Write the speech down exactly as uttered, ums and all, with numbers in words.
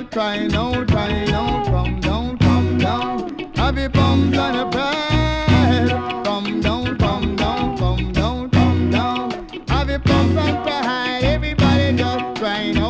crying out, crying out, come down, come down. Have your bums on a pride. Come down, come down, come down, come down. Have your bums on pride. Everybody just crying out.